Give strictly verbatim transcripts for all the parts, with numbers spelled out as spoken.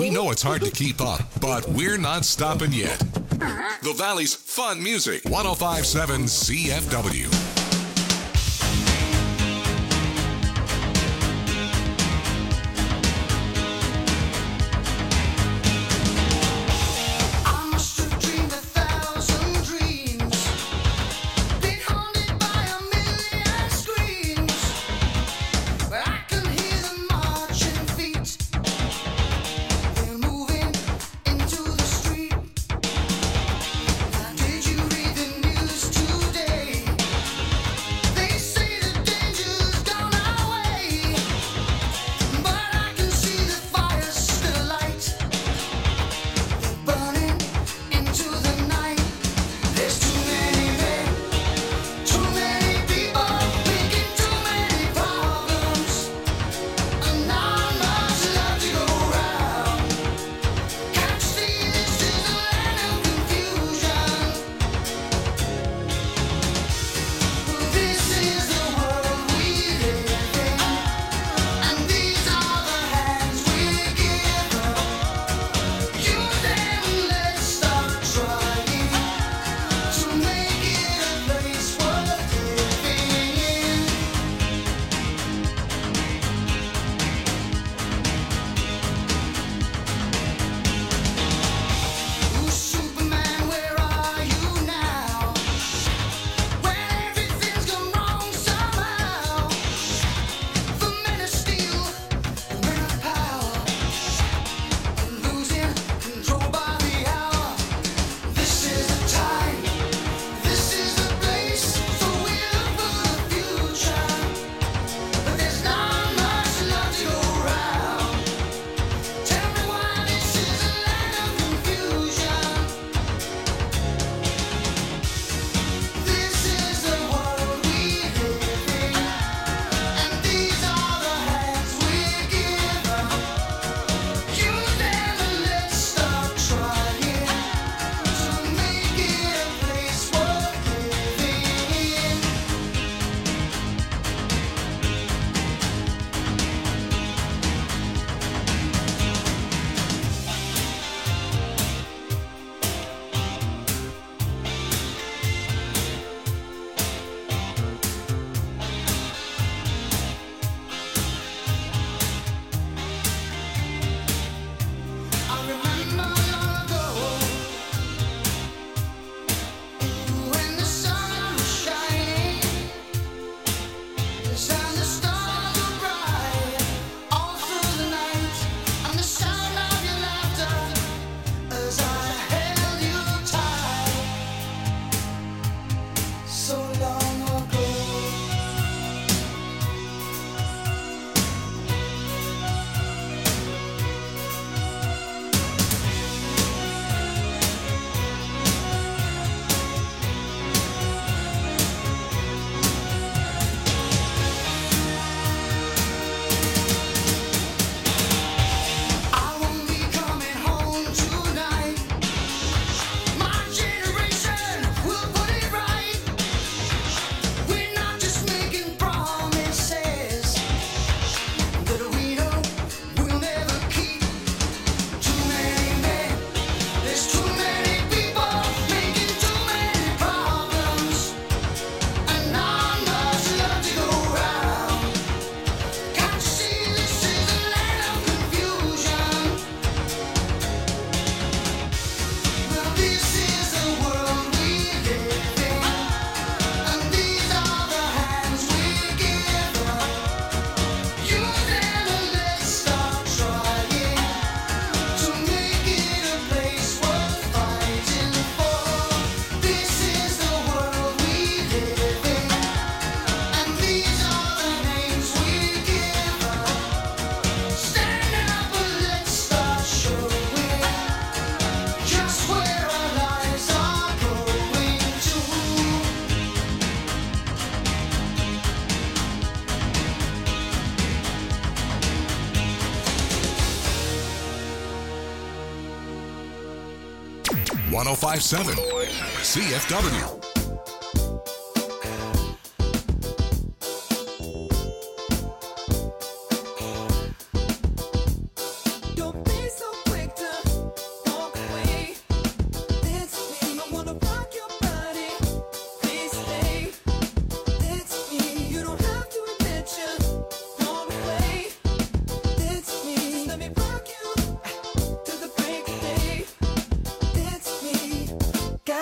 We know it's hard to keep up, but we're not stopping yet. The Valley's fun music. one oh five point seven C F W. one oh five point seven C F W. Don't be so quick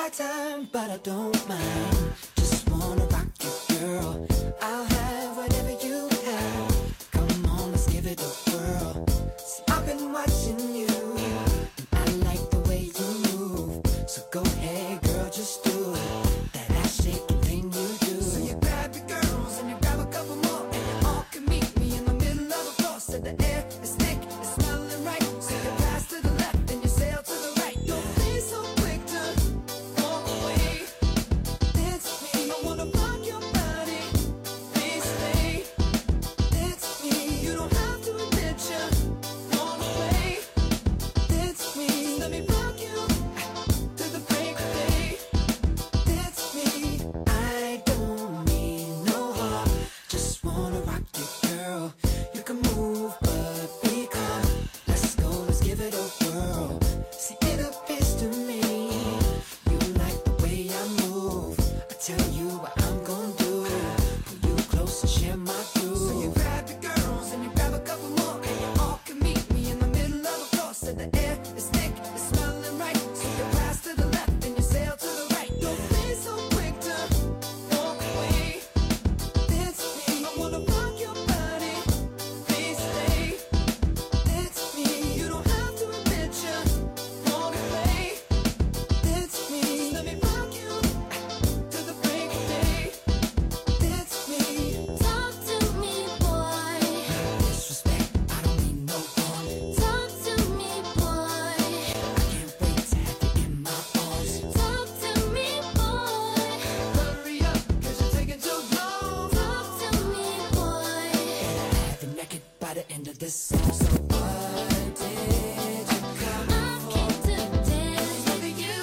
my time, but I don't mind. Just wanna rock you, girl. I'll have whatever you have. Come on, let's give it a whirl. See, I've been watching you, and I like the way you move. So go ahead, girl, just do it. That ass shaking thing you do. So you grab your girls and you grab a couple more, and you all can meet me in the middle of the floor. So the air is thick, it's smelling right. So you pass to the left and you sail to the right. Don't be so quick to walk away. Dance with me, I wanna rock your body. Please stay. Dance with me, you don't have to admit you want away. Dance with me, let me rock you to the break of day. Dance with me, I don't mean no harm. Just wanna rock you, girl. You can move, but be calm. Let's go, let's give it a whirl. See, it appears to me you like the way I move. I tell you what I'm gonna do. Pull you close and share my groove. So you grab your girls and you grab a couple more, and you all can meet me in the middle of the floor. So the air is thick, it's smelling right. So you pass to the left and you sail to the right. Don't be so quick to walk away. Dance with me, I wanna rock your body. Please stay. Dance with me, you don't have to admit you want to play. Dance with me, let me rock you to the break of day. Dance with me. Talk to me, boy. Disrespect, I don't mean no harm. Talk to me, boy. I can't wait to have you in my arms. Talk to me, boy. Hurry up, cause you're taking too long. Talk to me, boy. Have you naked by the end of this song. So what did you come I came to dance with you.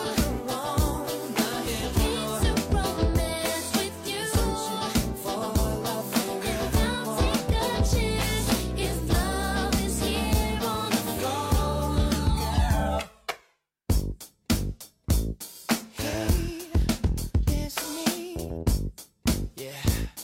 wanna hear? Came to romance with you. For love, for real, And I'll take a chance if love is here on the floor. hey, dance with me. Yeah.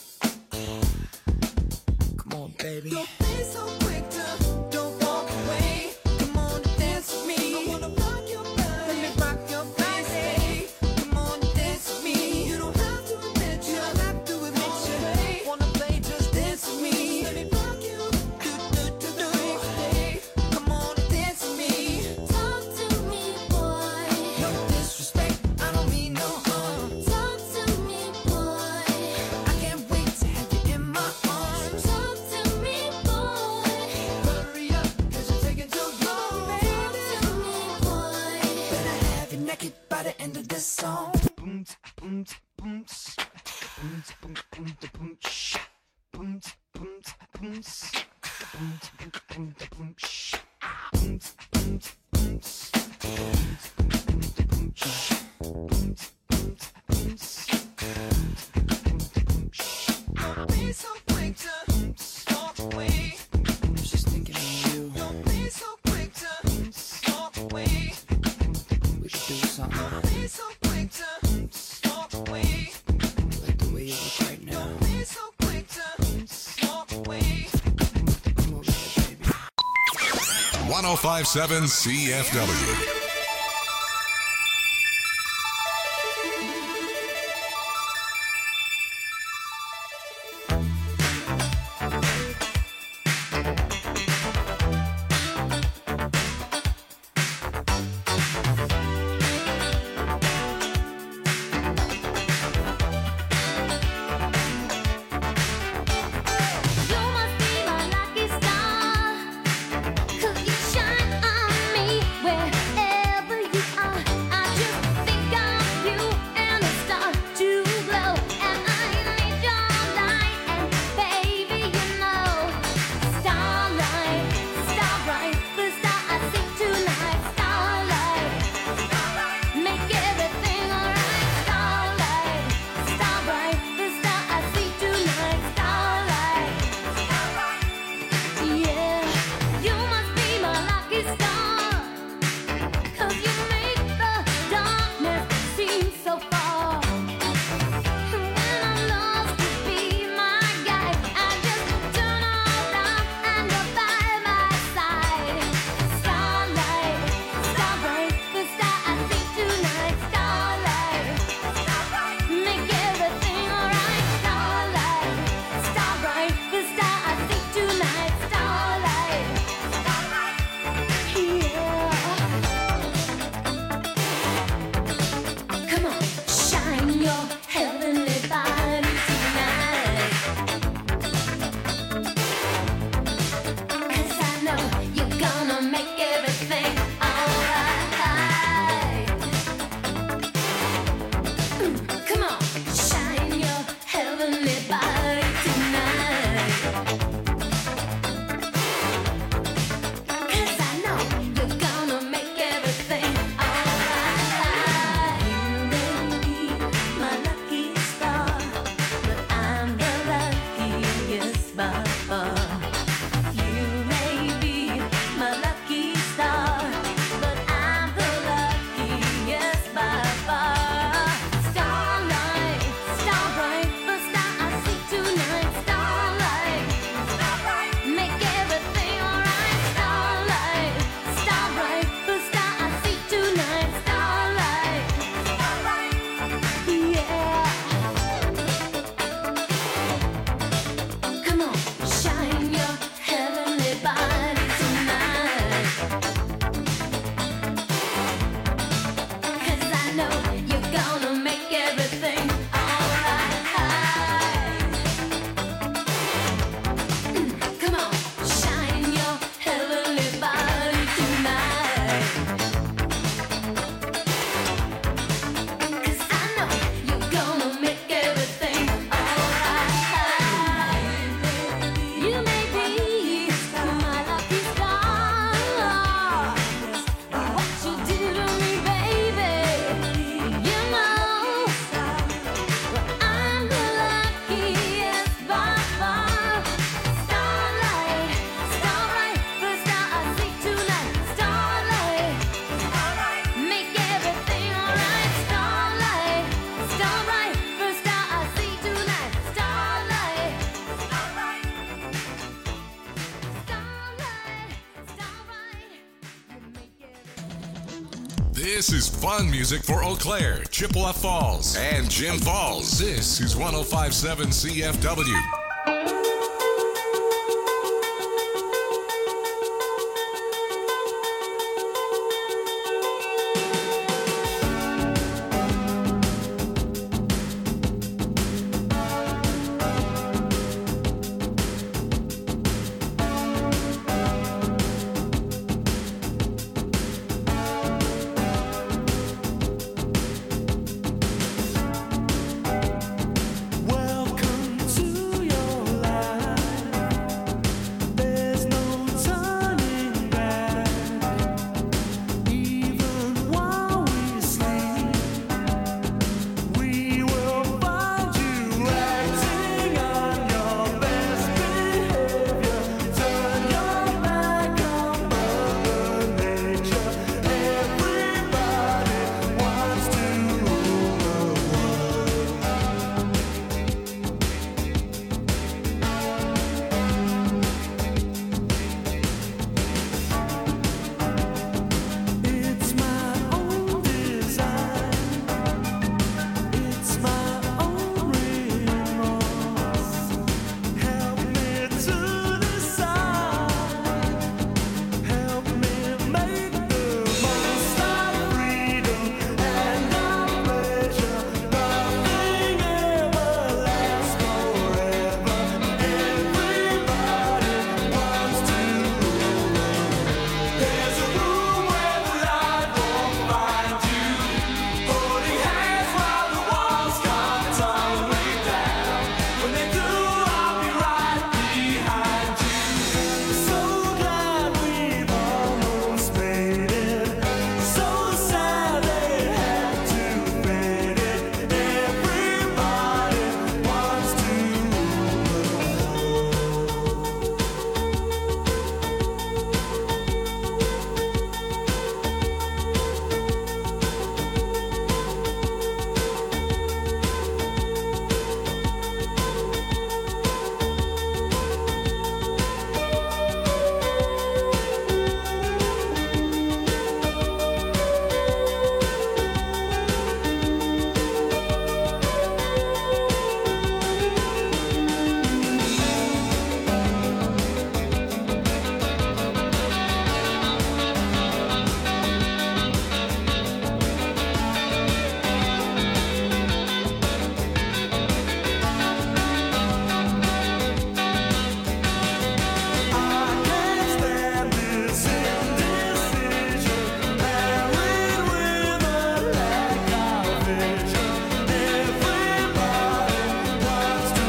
Come on, baby. Don't be so quick to don't walk away. Come on and dance with me. I wanna rock your body. Let me rock your body. Come on and dance with me. You don't have to admit you. don't have to admit you. Wanna play, just dance with me. Let me rock you. Do do do do. Hey, come on and dance with me. Talk to me, boy. No disrespect, I don't mean no harm. Talk to me, boy. I can't wait to have you in my arms. Talk to me, boy. Hurry up, cause you're taking too long, Talk baby. to me, boy. Better have you naked by the end of this song. Boom, boom, boom, boom, boom, boom, boom, boom, sh, boom, boom, boom, s, boom, boom, boom, boom, sh, boom, boom, boom, s, boom, boom, boom, sh, boom, boom, boom, s, boom, boom, boom, sh. Don't be so quick to walk away. I was just thinking of you. Don't be so quick to walk away. We should do something. Don't be so quick to walk away. Like the way you look right now. Don't be so quick to walk away. Come over here, baby. one oh five point seven C F W. You must be my lucky star, 'cause you shine on me wherever This is fun music for Eau Claire, Chippewa Falls, and Jim Falls. This is one oh five point seven C F W. Welcome to your life. There's no turning back. Even while we sleep, we will find you acting on your best behavior. Turn your back on Mother Nature. Everybody wants to rule the world. It's my own design. It's my own remorse. Help me to decide. Help me make the most of freedom and of pleasure. Nothing ever lasts forever. Everybody wants to rule the world. There's a room where the light won't find you. Holding hands while the walls come tumbling down. When they do, I'll be right behind you. So glad we've almost made it. So sad they had to fade it. Everybody wants to I can't stand this indecision, married with a lack of vision. Everybody wants to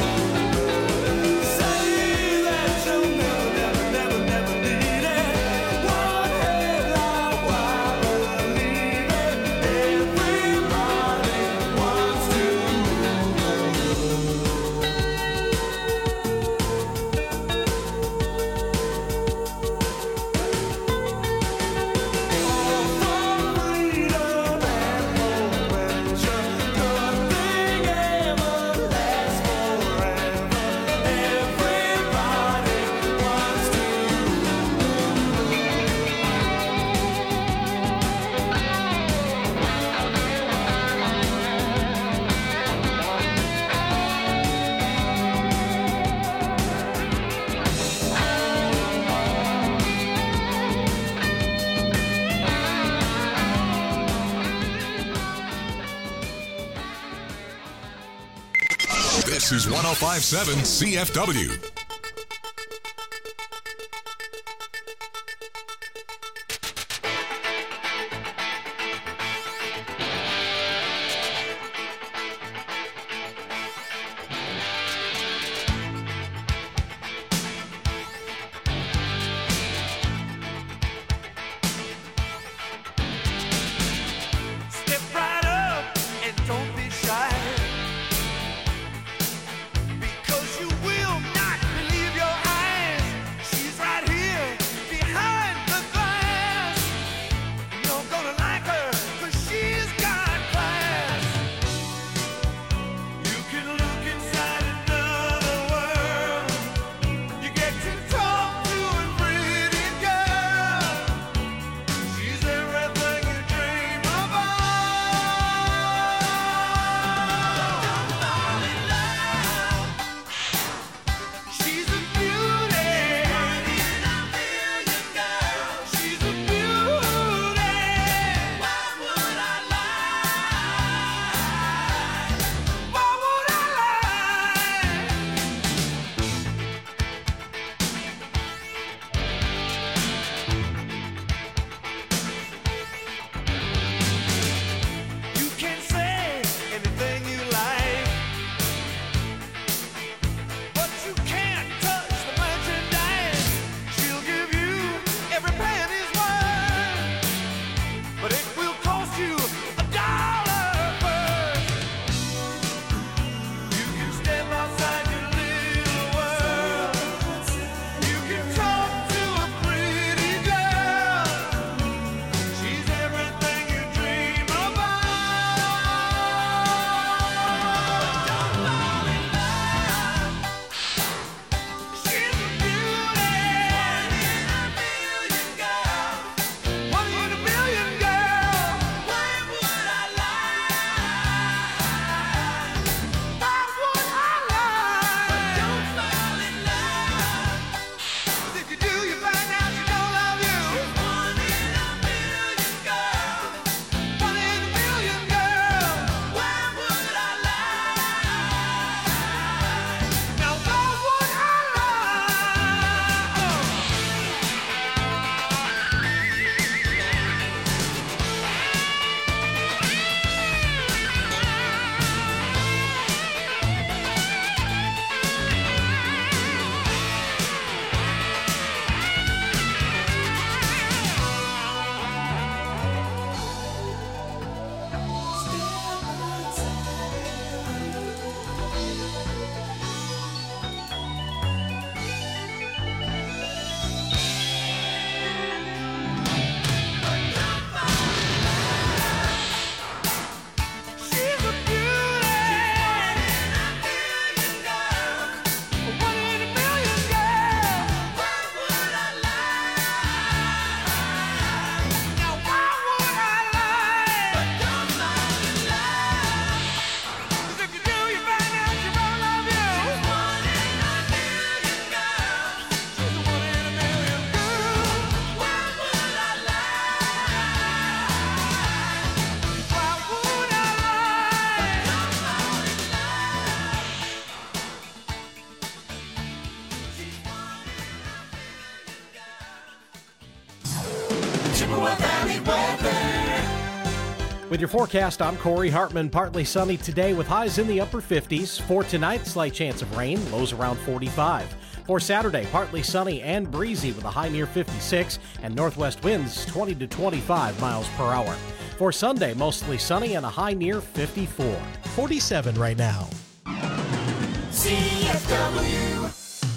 say that you'll never, never, never, never need it. One headlight while believing. Everybody wants to freedom and adventure. Nothing ever lasts forever. Everybody wants to This is one oh five point seven C F W. step right up and don't be shy, because you will not With your forecast, I'm Corey Hartman. Partly sunny today with highs in the upper fifties. For tonight, slight chance of rain, lows around forty-five. For Saturday, partly sunny and breezy with a high near fifty-six and northwest winds twenty to twenty-five miles per hour. For Sunday, mostly sunny and a high near fifty-four. forty-seven right now. C F W.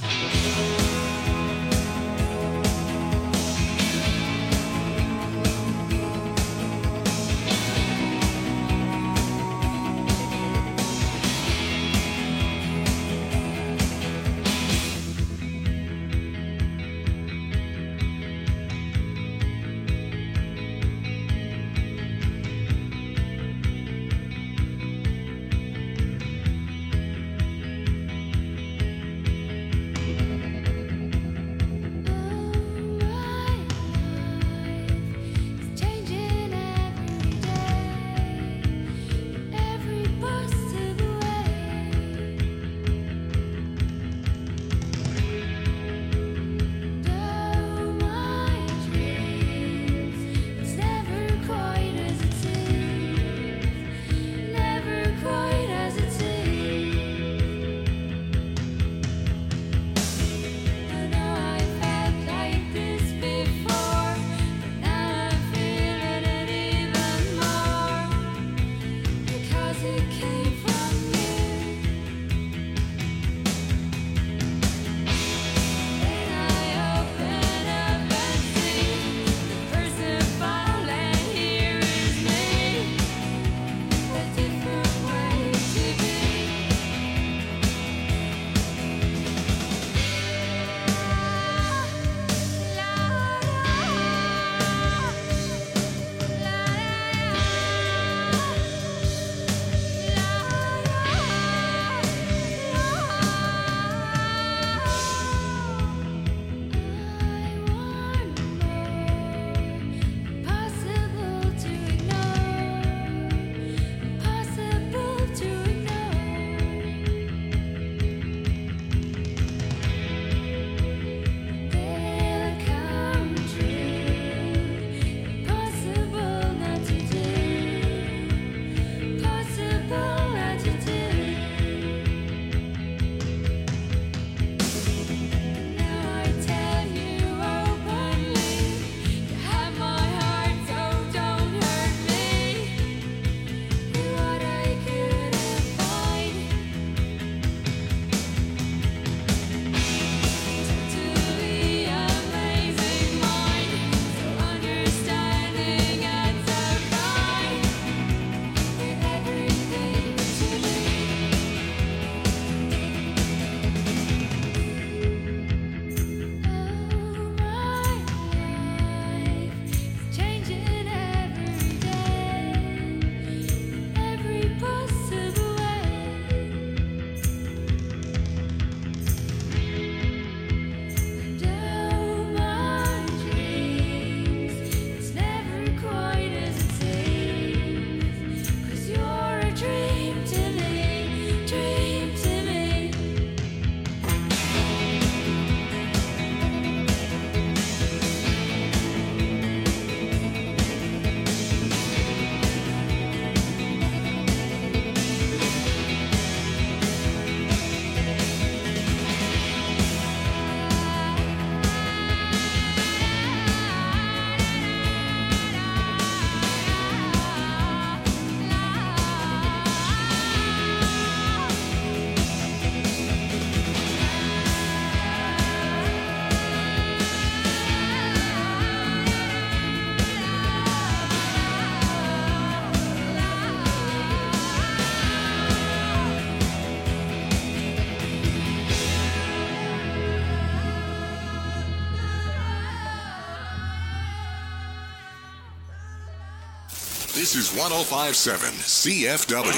This is one oh five point seven C F W.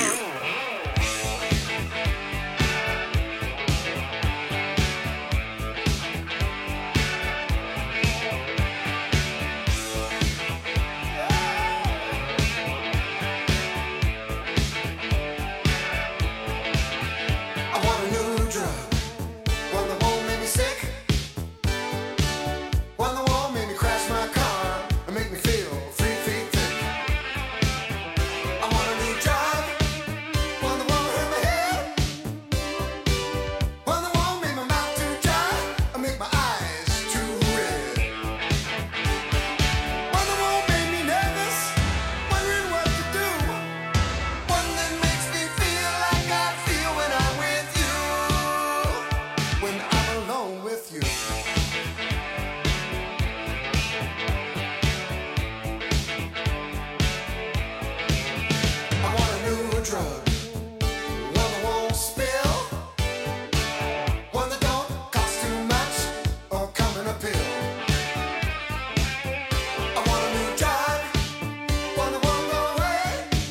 I want a new drug, one that won't make me sick, one that won't make me crash my car and make me feel three feet thick. drug. One that won't spill. One that don't cost too much or come in a pill. I want a new drug. One that won't go away.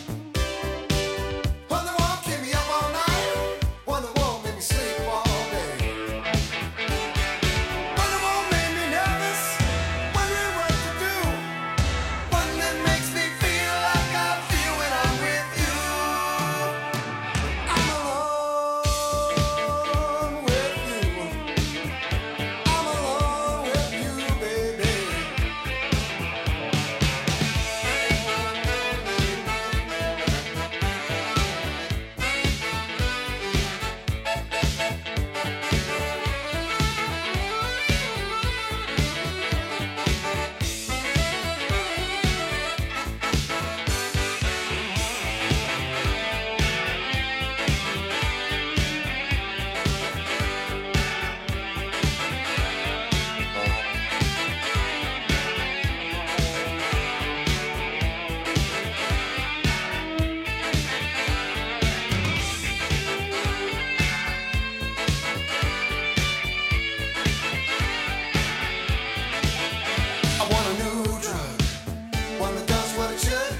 One that won't keep me up all night. One that won't make me sleep all day. One that won't make me nervous, wondering what to do. One that makes me feel like I feel when I'm with you. I'm alone with you. I'm alone with you, baby. I want a new drug, one that does what it should,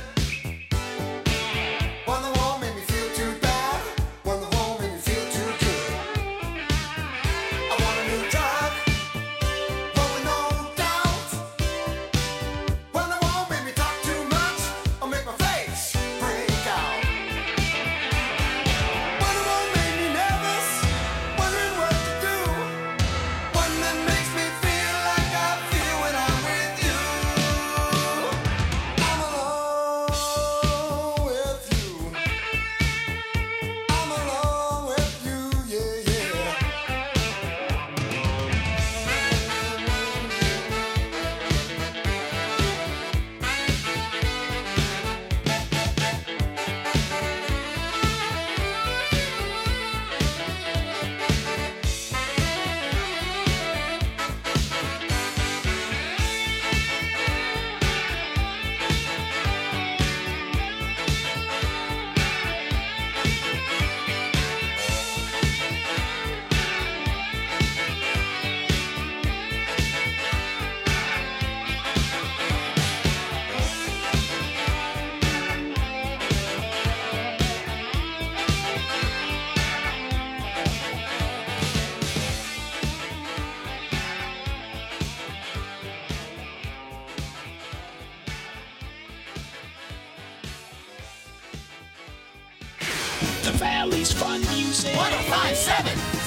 one that won't make me feel too bad, one that won't make me feel too good. I want a new drug, one with no doubt, one that won't make me talk too much or make my face break out. One that won't make me nervous, wondering what to do. One that makes me feel like I feel when I'm with you. I'm alone with you. I'm alone with you, yeah, yeah. The Valley's fun music. one oh five point seven